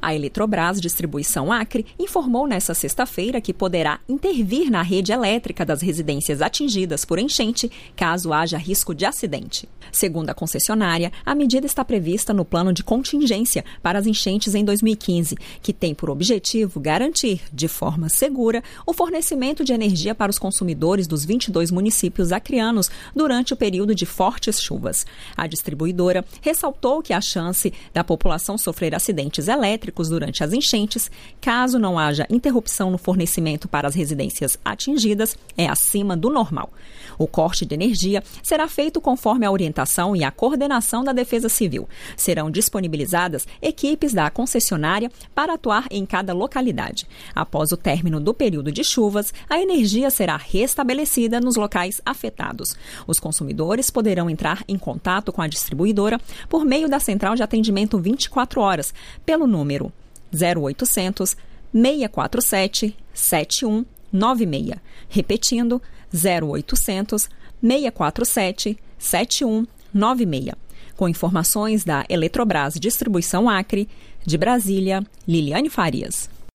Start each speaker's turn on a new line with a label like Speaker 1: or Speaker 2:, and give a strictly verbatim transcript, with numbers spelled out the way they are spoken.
Speaker 1: A Eletrobras Distribuição Acre informou nesta sexta-feira que poderá intervir na rede elétrica das residências atingidas por enchente, caso haja risco de acidente. Segundo a concessionária, a medida está prevista no plano de contingência para as enchentes em dois mil e quinze, que tem por objetivo garantir, de forma segura, o fornecimento de energia para os consumidores dos vinte e dois municípios acreanos durante o período de fortes chuvas. A distribuidora ressaltou que a chance da população sofrer acidentes elétricos durante as enchentes, caso não haja interrupção no fornecimento para as residências atingidas, é acima do normal. O corte de energia será feito conforme a orientação e a coordenação da Defesa Civil. Serão disponibilizadas equipes da concessionária para atuar em cada localidade. Após o término do período de chuvas, a energia será restabelecida nos locais afetados. Os consumidores poderão entrar em contato com a distribuidora por meio da central de atendimento vinte e quatro horas, pelo número zero oitocentos, seis quatro sete, sete um nove seis. Repetindo, zero oitocentos, seis quatro sete, sete um nove seis. Com informações da Eletrobras Distribuição Acre, de Brasília, Liliane Farias.